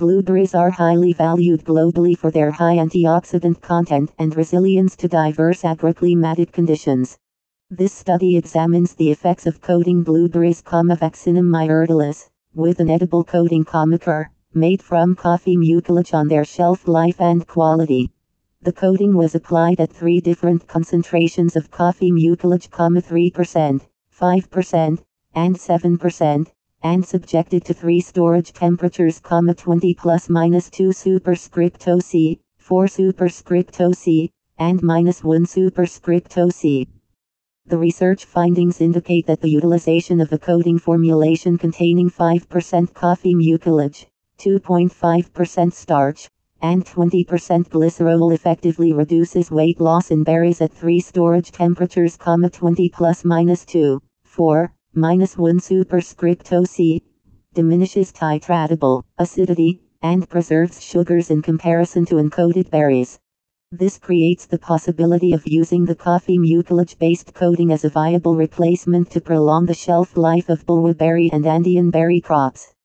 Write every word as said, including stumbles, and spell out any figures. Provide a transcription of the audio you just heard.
Blueberries are highly valued globally for their high antioxidant content and resilience to diverse agroclimatic conditions. This study examines the effects of coating blueberries, Vaccinum myrtilis, with an edible coating, Cur, made from coffee mucilage on their shelf life and quality. The coating was applied at three different concentrations of coffee mucilage, three percent, five percent, and seven percent, and subjected to three storage temperatures, twenty plus minus two superscripto C, four superscripto C, and minus one superscripto C. The research findings indicate that the utilization of a coating formulation containing five percent coffee mucilage, two point five percent starch, and twenty percent glycerol effectively reduces weight loss in berries at three storage temperatures, twenty plus minus two, four, minus one superscripto C, diminishes titratable acidity, and preserves sugars in comparison to uncoated berries. This creates the possibility of using the coffee mucilage-based coating as a viable replacement to prolong the shelf life of bullberry and Andean berry crops.